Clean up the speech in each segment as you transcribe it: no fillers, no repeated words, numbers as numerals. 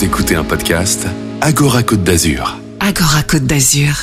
Vous écoutez un podcast Agora Côte d'Azur. Agora Côte d'Azur.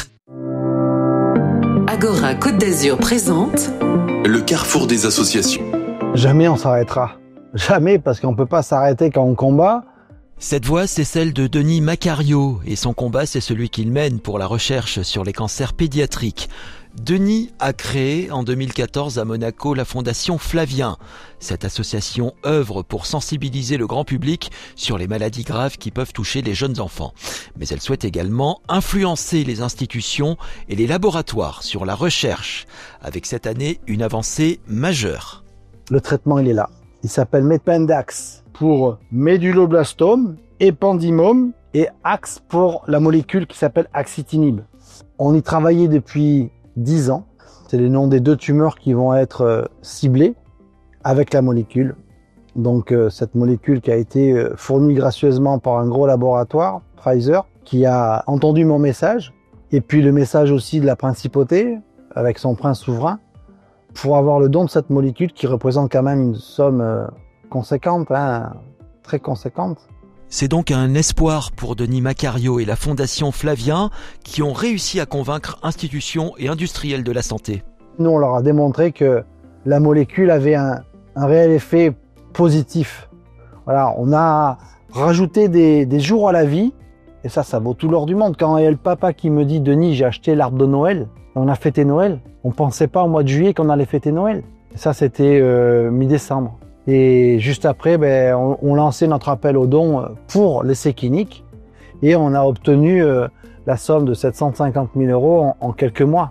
Agora Côte d'Azur présente Le carrefour des associations. Jamais on s'arrêtera. Jamais, parce qu'on peut pas s'arrêter quand on combat. Cette voix, c'est celle de Denis Macario, et son combat, c'est celui qu'il mène pour la recherche sur les cancers pédiatriques. Denis a créé en 2014 à Monaco la Fondation Flavien. Cette association œuvre pour sensibiliser le grand public sur les maladies graves qui peuvent toucher les jeunes enfants. Mais elle souhaite également influencer les institutions et les laboratoires sur la recherche, avec cette année une avancée majeure. Le traitement, il est là. Il s'appelle Mependax pour méduloblastome, épendymome et Ax pour la molécule qui s'appelle axitinib. On y travaillait depuis 10 ans. C'est les noms des 2 tumeurs qui vont être ciblées avec la molécule. Donc cette molécule qui a été fournie gracieusement par un gros laboratoire, Pfizer, qui a entendu mon message, et puis le message aussi de la principauté, avec son prince souverain, pour avoir le don de cette molécule qui représente quand même une somme conséquente, très conséquente. C'est donc un espoir pour Denis Macario et la Fondation Flavien qui ont réussi à convaincre institutions et industriels de la santé. Nous, on leur a démontré que la molécule avait un réel effet positif. Voilà, on a rajouté des jours à la vie, et ça vaut tout l'or du monde. Quand il y a le papa qui me dit « Denis, j'ai acheté l'arbre de Noël, on a fêté Noël », on ne pensait pas au mois de juillet qu'on allait fêter Noël. Et ça, c'était mi-décembre. Et juste après, on lançait notre appel aux dons pour l'essai clinique et on a obtenu la somme de 750 000 € en quelques mois.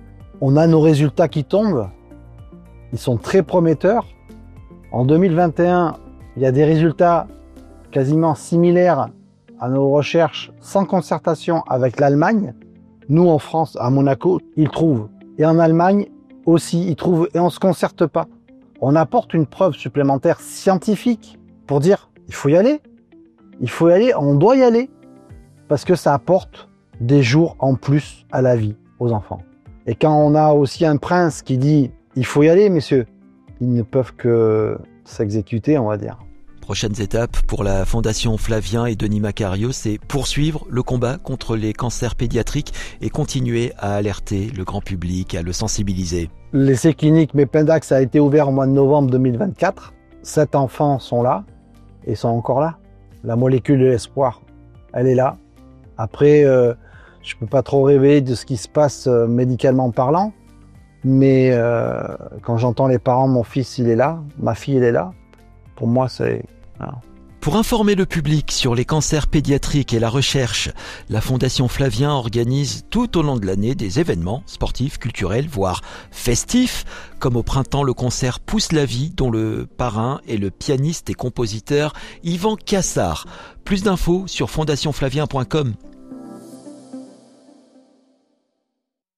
On a nos résultats qui tombent, ils sont très prometteurs. En 2021, il y a des résultats quasiment similaires à nos recherches sans concertation avec l'Allemagne. Nous, en France, à Monaco, ils trouvent. Et en Allemagne aussi, ils trouvent et on ne se concerte pas. On apporte une preuve supplémentaire scientifique pour dire il faut y aller, on doit y aller, parce que ça apporte des jours en plus à la vie aux enfants. Et quand on a aussi un prince qui dit il faut y aller, messieurs, ils ne peuvent que s'exécuter, on va dire. Prochaines étapes pour la Fondation Flavien et Denis Macario, c'est poursuivre le combat contre les cancers pédiatriques et continuer à alerter le grand public, à le sensibiliser. L'essai clinique Mependax a été ouvert au mois de novembre 2024. 7 enfants sont là et sont encore là. La molécule de l'espoir, elle est là. Après, je peux pas trop rêver de ce qui se passe médicalement parlant, mais quand j'entends les parents, mon fils il est là, ma fille elle est là, pour moi c'est... Voilà. Pour informer le public sur les cancers pédiatriques et la recherche, la Fondation Flavien organise tout au long de l'année des événements sportifs, culturels, voire festifs, comme au printemps le concert Pousse la vie, dont le parrain est le pianiste et compositeur Yvan Cassard. Plus d'infos sur fondationflavien.com.